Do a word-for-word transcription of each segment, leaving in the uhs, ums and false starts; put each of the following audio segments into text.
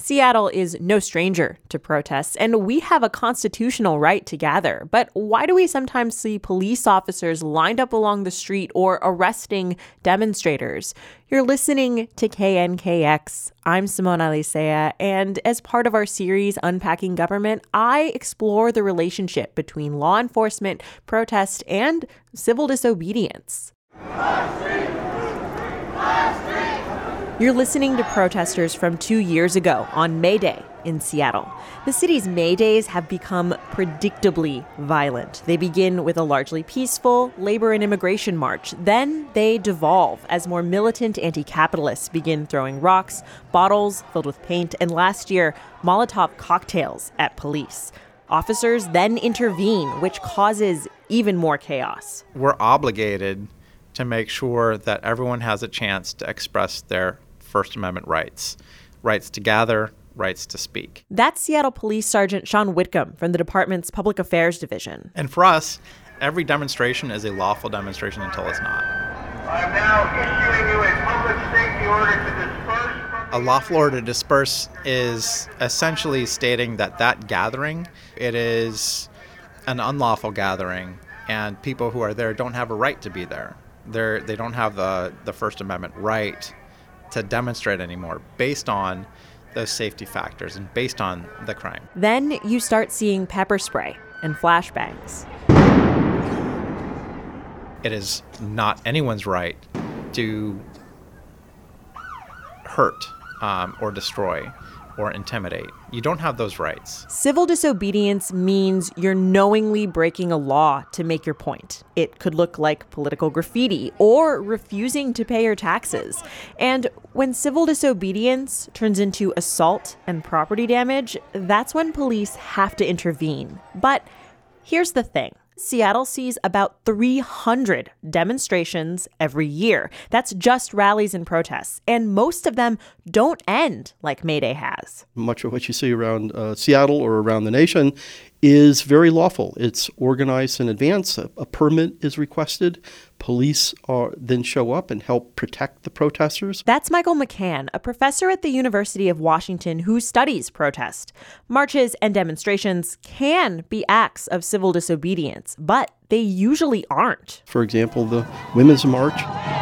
Seattle is no stranger to protests, and we have a constitutional right to gather. But why do we sometimes see police officers lined up along the street or arresting demonstrators? You're listening to K N K X. I'm Simone Alicea, and as part of our series Unpacking Government, I explore the relationship between law enforcement, protest, and civil disobedience. You're listening to protesters from two years ago on May Day in Seattle. The city's May Days have become predictably violent. They begin with a largely peaceful labor and immigration march. Then they devolve as more militant anti-capitalists begin throwing rocks, bottles filled with paint, and last year, Molotov cocktails at police. Officers then intervene, which causes even more chaos. We're obligated to make sure that everyone has a chance to express their First Amendment rights, rights to gather, rights to speak. That's Seattle Police Sergeant Sean Whitcomb from the department's Public Affairs Division. And for us, every demonstration is a lawful demonstration until it's not. I'm now issuing you a public safety order to disperse. A lawful order to disperse is essentially stating that that gathering, it is an unlawful gathering, and people who are there don't have a right to be there. They're, they don't have the, the First Amendment right to demonstrate anymore based on those safety factors and based on the crime. Then you start seeing pepper spray and flashbangs. It is not anyone's right to hurt um, or destroy or intimidate. You don't have those rights. Civil disobedience means you're knowingly breaking a law to make your point. It could look like political graffiti or refusing to pay your taxes. And when civil disobedience turns into assault and property damage, that's when police have to intervene. But here's the thing. Seattle sees about three hundred demonstrations every year. That's just rallies and protests. And most of them don't end like May Day has. Much of what you see around uh, Seattle or around the nation is very lawful. It's organized in advance. A, a permit is requested. Police are, then show up and help protect the protesters. That's Michael McCann, a professor at the University of Washington who studies protest. Marches and demonstrations can be acts of civil disobedience, but they usually aren't. For example, the Women's March.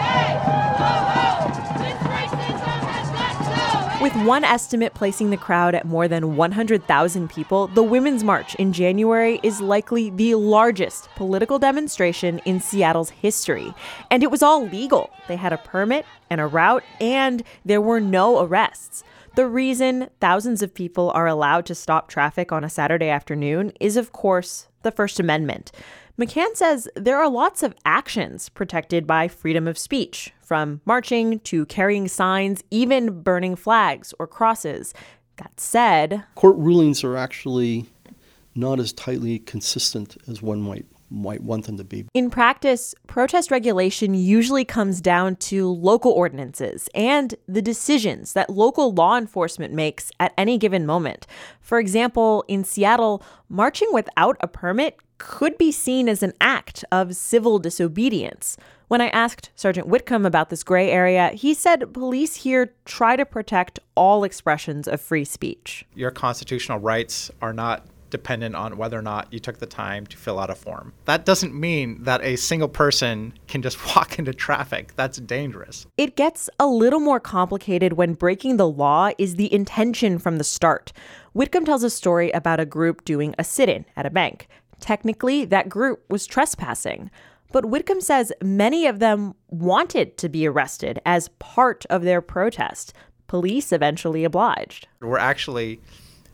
With one estimate placing the crowd at more than one hundred thousand people, the Women's March in January is likely the largest political demonstration in Seattle's history. And it was all legal. They had a permit and a route, and there were no arrests. The reason thousands of people are allowed to stop traffic on a Saturday afternoon is, of course, the First Amendment. McCann says there are lots of actions protected by freedom of speech, from marching to carrying signs, even burning flags or crosses. That said, court rulings are actually not as tightly consistent as one might might want them to be. In practice, protest regulation usually comes down to local ordinances and the decisions that local law enforcement makes at any given moment. For example, in Seattle, marching without a permit could be seen as an act of civil disobedience. When I asked Sergeant Whitcomb about this gray area, he said police here try to protect all expressions of free speech. Your constitutional rights are not dependent on whether or not you took the time to fill out a form. That doesn't mean that a single person can just walk into traffic. That's dangerous. It gets a little more complicated when breaking the law is the intention from the start. Whitcomb tells a story about a group doing a sit-in at a bank. Technically, that group was trespassing. But Whitcomb says many of them wanted to be arrested as part of their protest. Police eventually obliged. We're actually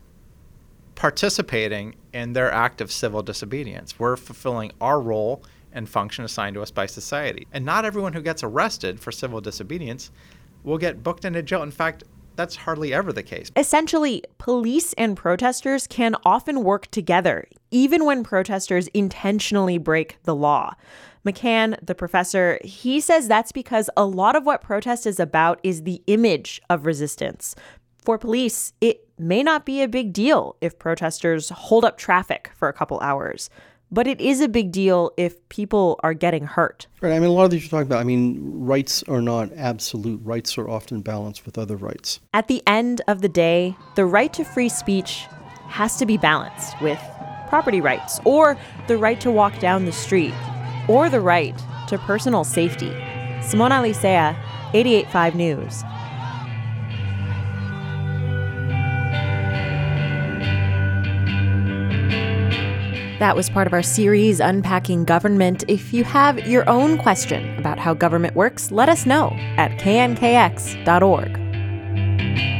participating in their act of civil disobedience. We're fulfilling our role and function assigned to us by society. And not everyone who gets arrested for civil disobedience will get booked into jail. In fact, that's hardly ever the case. Essentially, police and protesters can often work together, even when protesters intentionally break the law. McCann, the professor, he says that's because a lot of what protest is about is the image of resistance. For police, it may not be a big deal if protesters hold up traffic for a couple hours. but it is a big deal if people are getting hurt. Right. I mean, a lot of these you're talking about, I mean, rights are not absolute. Rights are often balanced with other rights. At the end of the day, the right to free speech has to be balanced with property rights, or the right to walk down the street, or the right to personal safety. Simona Licea, eighty-eight point five News. That was part of our series, Unpacking Government. If you have your own question about how government works, let us know at k n k x dot org.